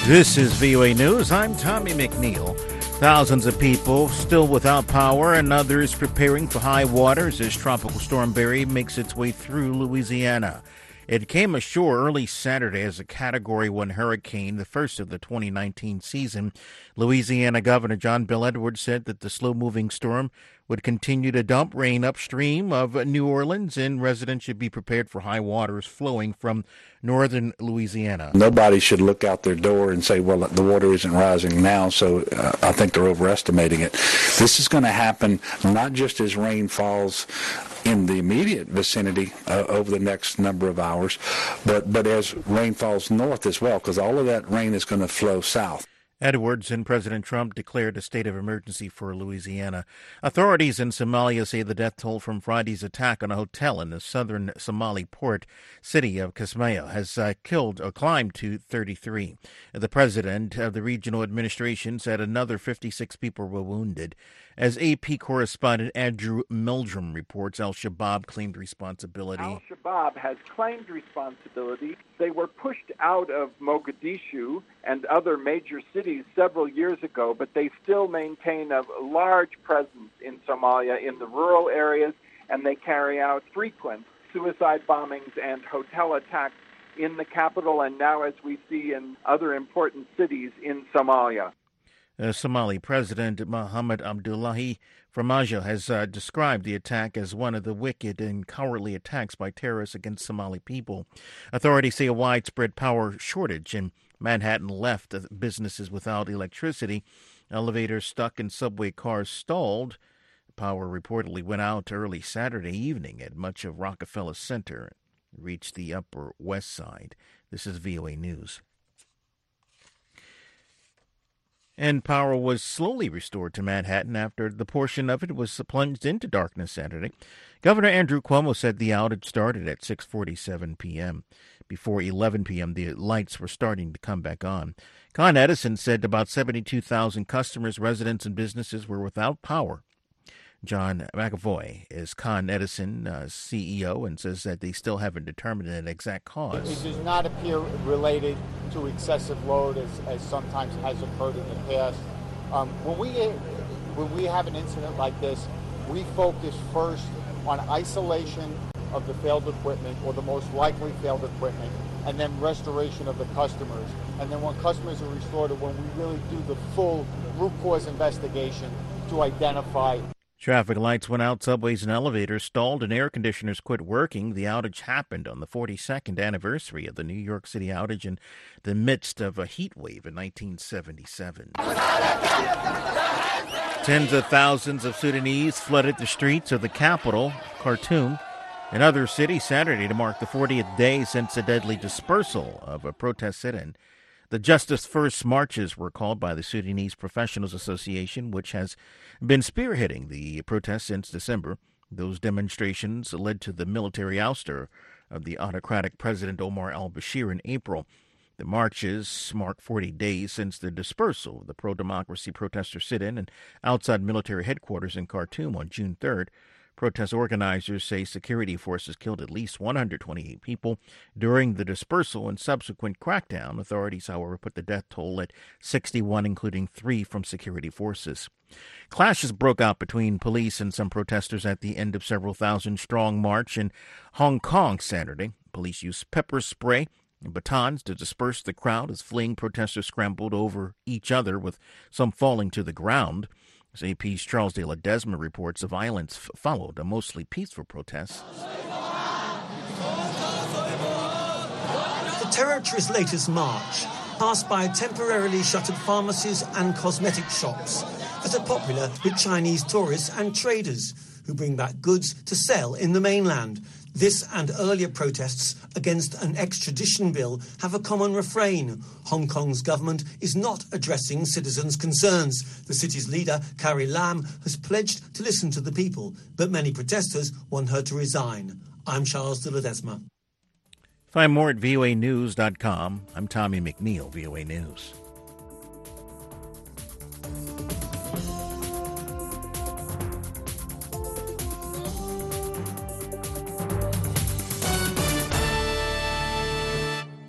This is VOA News. I'm Tommy McNeil. Thousands of people still without power and others preparing for high waters as Tropical Storm Barry makes its way through Louisiana. It came ashore early Saturday as a Category 1 hurricane, the first of the 2019 season. Louisiana Governor John Bel Edwards said that the slow-moving storm would continue to dump rain upstream of New Orleans, and residents should be prepared for high waters flowing from northern Louisiana. Nobody should look out their door and say, well, the water isn't rising now, so I think they're overestimating it. This is going to happen not just as rain falls in the immediate vicinity over the next number of hours, but as rain falls north as well, because all of that rain is going to flow south. Edwards and President Trump declared a state of emergency for Louisiana. Authorities in Somalia say the death toll from Friday's attack on a hotel in the southern Somali port city of Kismayo has climbed to 33. The president of the regional administration said another 56 people were wounded. As AP correspondent Andrew Meldrum reports, al-Shabaab claimed responsibility. Al-Shabaab has claimed responsibility. They were pushed out of Mogadishu and other major cities several years ago, but they still maintain a large presence in Somalia in the rural areas, and they carry out frequent suicide bombings and hotel attacks in the capital and now, as we see, in other important cities in Somalia. Somali President Mohamed Abdullahi Farmajo has described the attack as one of the wicked and cowardly attacks by terrorists against Somali people. Authorities say a widespread power shortage in Manhattan left businesses without electricity. Elevators stuck and subway cars stalled. Power reportedly went out early Saturday evening at much of Rockefeller Center, reached the Upper West Side. This is VOA News. And power was slowly restored to Manhattan after the portion of it was plunged into darkness Saturday. Governor Andrew Cuomo said the outage started at 6:47 p.m. Before 11 p.m., the lights were starting to come back on. Con Edison said about 72,000 customers, residents, and businesses were without power. John McAvoy is Con Edison CEO and says that they still haven't determined an exact cause. It does not appear related to excessive load as sometimes has occurred in the past. When we have an incident like this, we focus first on isolation of the failed equipment or the most likely failed equipment, and then restoration of the customers. And then when customers are restored, when we really do the full root cause investigation to identify. Traffic lights went out, subways and elevators stalled, and air conditioners quit working. The outage happened on the 42nd anniversary of the New York City outage in the midst of a heat wave in 1977. Tens of thousands of Sudanese flooded the streets of the capital, Khartoum, and other cities Saturday to mark the 40th day since the deadly dispersal of a protest sit-in. The Justice First marches were called by the Sudanese Professionals Association, which has been spearheading the protests since December. Those demonstrations led to the military ouster of the autocratic President Omar al-Bashir in April. The marches mark 40 days since the dispersal of the pro-democracy protester sit-in and outside military headquarters in Khartoum on June 3rd. Protest organizers say security forces killed at least 128 people during the dispersal and subsequent crackdown. Authorities, however, put the death toll at 61, including 3 from security forces. Clashes broke out between police and some protesters at the end of several thousand-strong march in Hong Kong Saturday. Police used pepper spray and batons to disperse the crowd as fleeing protesters scrambled over each other, with some falling to the ground. As AP's Charles de Ledesma reports, the violence followed a mostly peaceful protest. The territory's latest march passed by temporarily shuttered pharmacies and cosmetic shops that are popular with Chinese tourists and traders who bring back goods to sell in the mainland. This and earlier protests against an extradition bill have a common refrain. Hong Kong's government is not addressing citizens' concerns. The city's leader, Carrie Lam, has pledged to listen to the people, but many protesters want her to resign. I'm Charles de Ledesma. Find more at voanews.com. I'm Tommy McNeil, VOA News.